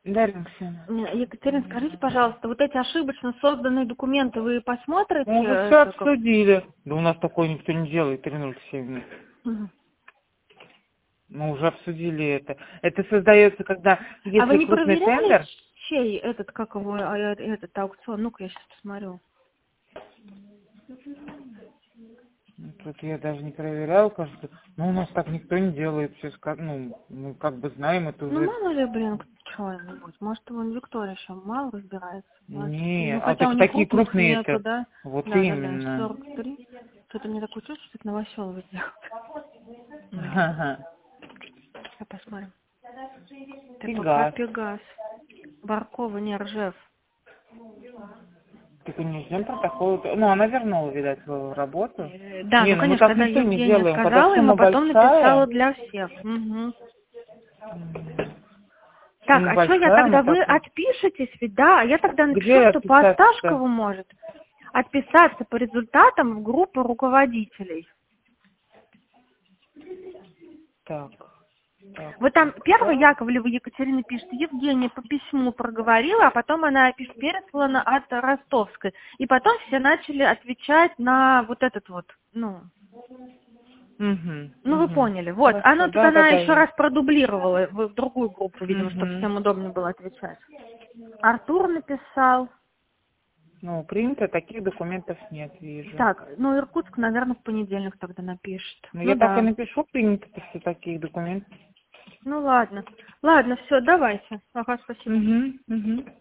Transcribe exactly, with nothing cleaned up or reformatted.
Дарья Алексеевна. Не, Екатерина, скажите, пожалуйста, вот эти ошибочно созданные документы вы посмотрите? Мы уже все Это как- обсудили. Да у нас такое никто не делает, три ноль семь. Мгм. Мы уже обсудили это. Это создается, когда, А вы если не крупный проверяли, тендер, чей этот, как его, а, э, этот аукцион? Ну-ка, я сейчас посмотрю. ну, тут я даже не проверял, кажется, ну у нас так никто не делает, все ска- ну, мы как бы знаем, это Ну, уже, мало ли, блин, что-нибудь. Может, вон Виктория еще мало разбирается. двадцать три. не, Ну, а хотя у так них такие крупных крупные нету, это, да? вот Да, да, да, именно. сорок три. Что-то мне такое чувство, что это Новоселово сделал. Ага. Сейчас посмотрим. ТПК Пегас. Пегас. Баркова, не Ржев. Так и не ждем протокола. Ну, она вернула, видать, свою работу. Э, Да, Не, ну, ну мы конечно, так когда никто не Евгения делаем. Когда сказала ему, сумма потом написала большая, для всех. Мгм. Так, сумма а что я большая, мы тогда? Вы так... отпишетесь ведь, да? А я тогда напишу, Где что по отписаться-то? Осташкову может отписаться по результатам в группу руководителей. Так, так, Вот там так, первый так. Яковлева Екатерина пишет, Евгения по письму проговорила, а потом она пишет, переслана от Ростовской. И потом все начали отвечать на вот этот вот, ну, Угу, ну вы угу. поняли. Вот, Хорошо, оно тут да, да, она да. еще раз продублировала в в другую группу, видимо, чтобы Угу. всем удобнее было отвечать. Артур написал. Ну, принято, таких документов нет, вижу. Так, ну Иркутск, наверное, в понедельник тогда напишет. Ну, Ну я так и да. напишу, принято все таких документов. Ну ладно. Ладно, все, давайте. Ага, спасибо. Угу, угу.